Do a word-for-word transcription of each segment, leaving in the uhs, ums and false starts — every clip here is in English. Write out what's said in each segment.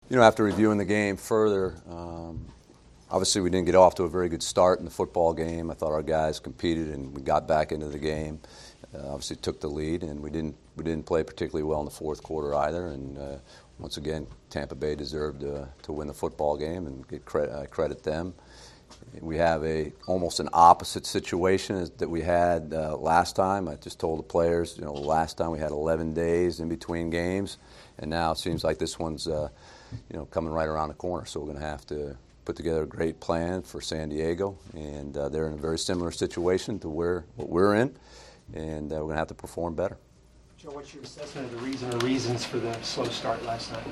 You know, after reviewing the game further, um, obviously we didn't get off to a very good start in the football game. I thought our guys competed and we got back into the game. Uh, obviously took the lead, and we didn't we didn't play particularly well in the fourth quarter either. And uh, once again, Tampa Bay deserved uh, to win the football game, and get credit, uh, credit them. We have a almost an opposite situation as, that we had uh, last time. I just told the players, you know, last time we had eleven days in between games, and now it seems like this one's, uh, you know, coming right around the corner. So we're going to have to put together a great plan for San Diego, and uh, they're in a very similar situation to where what we're in, and uh, we're going to have to perform better. Joe, what's your assessment of the reason or reasons for the slow start last night?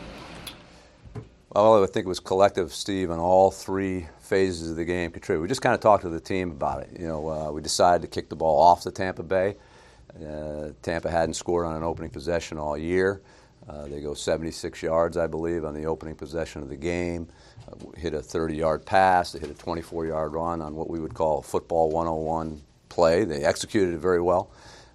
Well, I think it was collective, Steve, on all three phases of the game contributed. We just kind of talked to the team about it. You know, uh, we decided to kick the ball off to Tampa Bay. Uh, Tampa hadn't scored on an opening possession all year. Uh, they go seventy-six yards, I believe, on the opening possession of the game. Uh, hit a thirty-yard pass. They hit a twenty-four-yard run on what we would call a football one oh one play. They executed it very well.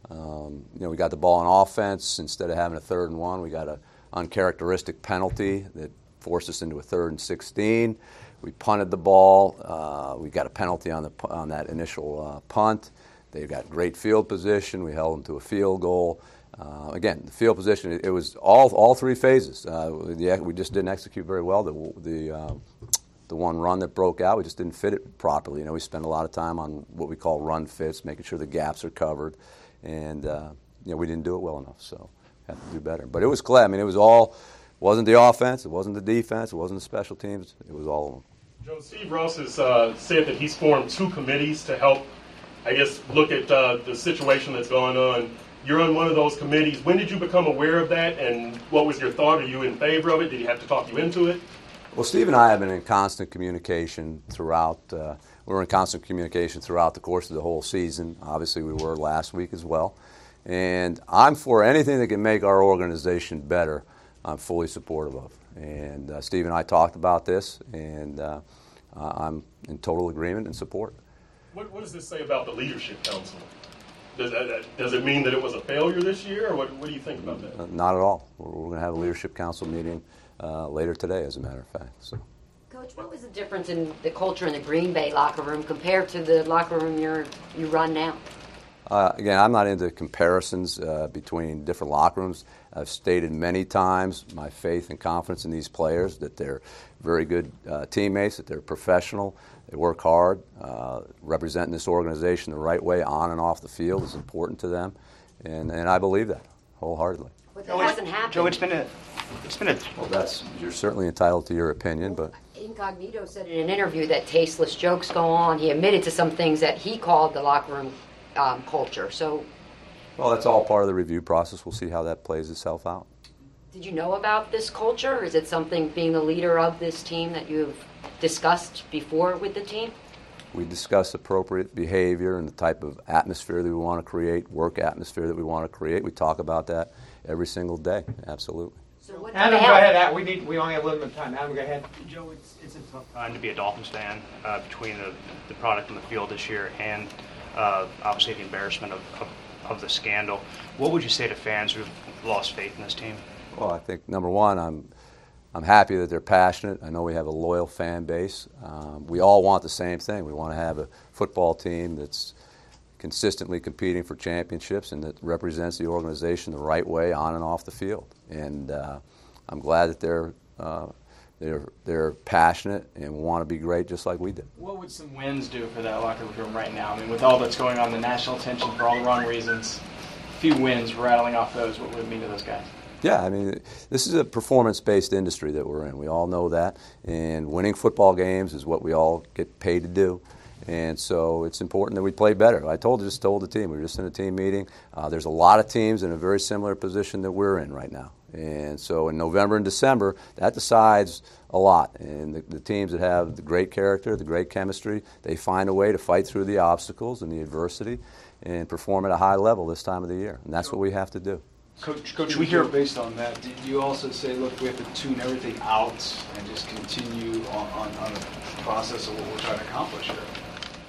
Um, you know, we got the ball on offense. Instead of having a third and one, we got an uncharacteristic penalty that forced us into a third and sixteen. We punted the ball. Uh, we got a penalty on the on that initial uh, punt. They got great field position. We held them to a field goal. Uh, again, the field position, it, it was all all three phases. Uh, the, we just didn't execute very well. The the uh, the one run that broke out, we just didn't fit it properly. You know, we spent a lot of time on what we call run fits, making sure the gaps are covered, and uh, you know, we didn't do it well enough. So have to do better. But it was clear. I mean, it was all. It wasn't the offense, it wasn't the defense, it wasn't the special teams, it was all of them. Joe, Steve Ross has uh, said that he's formed two committees to help, I guess, look at uh, the situation that's going on. You're on one of those committees. When did you become aware of that, and what was your thought? Are you in favor of it? Did he have to talk you into it? Well, Steve and I have been in constant communication throughout. Uh, we were in constant communication throughout the course of the whole season. Obviously, we were last week as well. And I'm for anything that can make our organization better. I'm fully supportive of. And uh, Steve and I talked about this, and uh, uh, I'm in total agreement and support. What, what does this say about the Leadership Council? Does, that, does it mean that it was a failure this year, or what, what do you think about that? Uh, not at all. We're, we're going to have a Leadership Council meeting uh, later today, as a matter of fact. So. Coach, what was the difference in the culture in the Green Bay locker room compared to the locker room you're, you run now? Uh, again, I'm not into comparisons uh, between different locker rooms. I've stated many times my faith and confidence in these players, that they're very good uh, teammates, that they're professional, they work hard. Uh, representing this organization the right way on and off the field is important to them, and, and I believe that wholeheartedly. But that hasn't happened. Joe, it's been a, it's been a. Well, that's you're certainly entitled to your opinion, but. Incognito said in an interview that tasteless jokes go on. He admitted to some things that he called the locker room um, culture. So. Well, that's all part of the review process. We'll see how that plays itself out. Did you know about this culture? Or is it something, being the leader of this team, that you've discussed before with the team? We discuss appropriate behavior and the type of atmosphere that we want to create, work atmosphere that we want to create. We talk about that every single day. Absolutely. So what Adam, go ahead. We need. We only have a little bit of time. Adam, go ahead. Joe, it's, it's a tough time to be a Dolphins fan uh, between the, the product on the field this year and uh, obviously the embarrassment of, of of the scandal. What would you say to fans who've lost faith in this team? Well, I think, number one, I'm I'm happy that they're passionate. I know we have a loyal fan base. Um, we all want the same thing. We want to have a football team that's consistently competing for championships and that represents the organization the right way on and off the field. And uh, I'm glad that they're uh, they're they're passionate and want to be great just like we did. What would some wins do for that locker room right now? I mean, with all that's going on, the national attention for all the wrong reasons, a few wins, rattling off those, what would it mean to those guys? Yeah, I mean, this is a performance-based industry that we're in. We all know that, and winning football games is what we all get paid to do. And so it's important that we play better. I told just told the team, we were just in a team meeting. Uh, there's a lot of teams in a very similar position that we're in right now. And so in November and December, that decides a lot. And the, the teams that have the great character, the great chemistry, they find a way to fight through the obstacles and the adversity and perform at a high level this time of the year. And that's what we have to do. Coach, Coach, we hear based on that. Did you also say, look, we have to tune everything out and just continue on, on, on the process of what we're trying to accomplish here?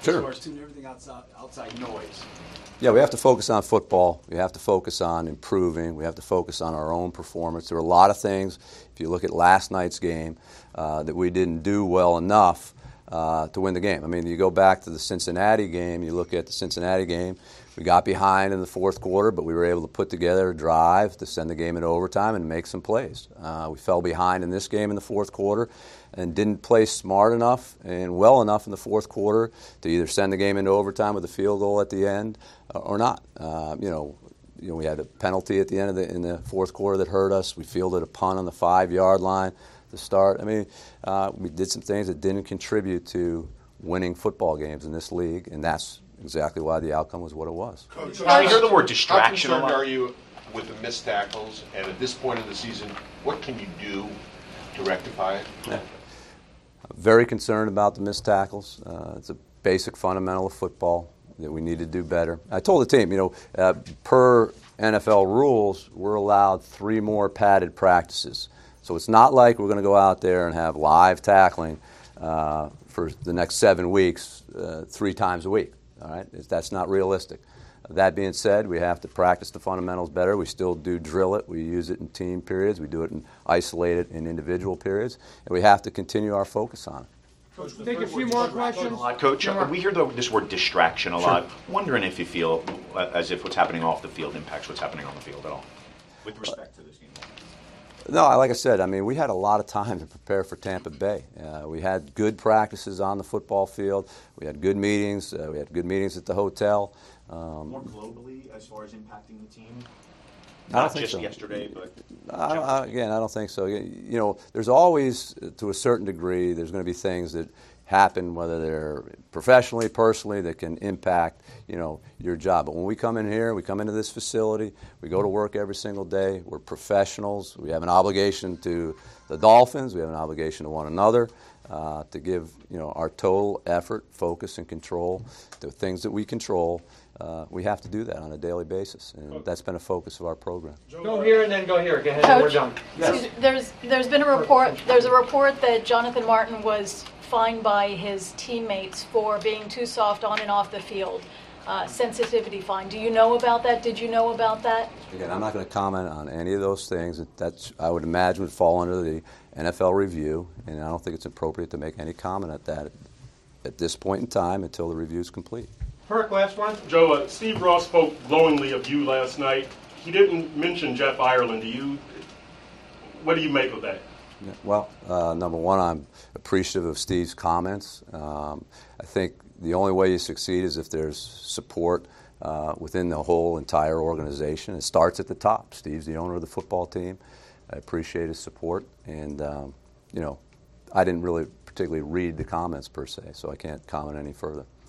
Sure. As far as tuning everything outside, outside noise. Yeah, we have to focus on football. We have to focus on improving. We have to focus on our own performance. There were a lot of things, if you look at last night's game, uh, that we didn't do well enough uh, to win the game. I mean, you go back to the Cincinnati game, you look at the Cincinnati game, we got behind in the fourth quarter, but we were able to put together a drive to send the game into overtime and make some plays. Uh, we fell behind in this game in the fourth quarter and didn't play smart enough and well enough in the fourth quarter to either send the game into overtime with a field goal at the end uh, or not. Uh, you know, you know, we had a penalty at the end of the in the fourth quarter that hurt us. We fielded a punt on the five-yard line to start. I mean, uh, we did some things that didn't contribute to winning football games in this league, and that's exactly why the outcome was what it was. Coach, I hear the word distraction How a lot. concerned are you with the missed tackles? And at this point of the season, what can you do to rectify it? Yeah. Very concerned about the missed tackles. Uh, it's a basic fundamental of football that we need to do better. I told the team, you know, uh, per N F L rules, we're allowed three more padded practices. So it's not like we're going to go out there and have live tackling uh, for the next seven weeks, uh, three times a week. All right, that's not realistic. That being said, we have to practice the fundamentals better. We still do drill it. We use it in team periods. We do it in isolated in individual periods, and we have to continue our focus on it. Coach, take a few more questions. A lot, Coach, uh, we hear the, this word distraction a lot. Wondering if you feel uh, as if what's happening off the field impacts what's happening on the field at all, with respect to this game. No, like I said, I mean, we had a lot of time to prepare for Tampa Bay. Uh, we had good practices on the football field. We had good meetings. Uh, we had good meetings at the hotel. Um, More globally, as far as impacting the team, I don't not think just so. yesterday, but I, I, again, I don't think so. You you know, there's always, to a certain degree, there's going to be things that happen, whether they're professionally, personally, that can impact, you know, your job. But when we come in here, we come into this facility, we go to work every single day. We're professionals. We have an obligation to the Dolphins. We have an obligation to one another uh, to give, you know, our total effort, focus, and control to things that we control. Uh, we have to do that on a daily basis, and that's been a focus of our program. Go here and then go here. Go ahead. and We're Coach, done. excuse me, there's there's been a report. There's a report that Jonathan Martin was fined by his teammates for being too soft on and off the field. Uh, sensitivity fine. Do you know about that? Did you know about that? Again, I'm not going to comment on any of those things. That's, I would imagine, would fall under the N F L review, and I don't think it's appropriate to make any comment at that at this point in time until the review is complete. Perk, last one. Joe, uh, Steve Ross spoke glowingly of you last night. He didn't mention Jeff Ireland. Do you? What do you make of that? Yeah, well, uh, number one, I'm appreciative of Steve's comments. Um, I think the only way you succeed is if there's support uh, within the whole entire organization. It starts at the top. Steve's the owner of the football team. I appreciate his support, and um, you know, I didn't really particularly read the comments per se, so I can't comment any further.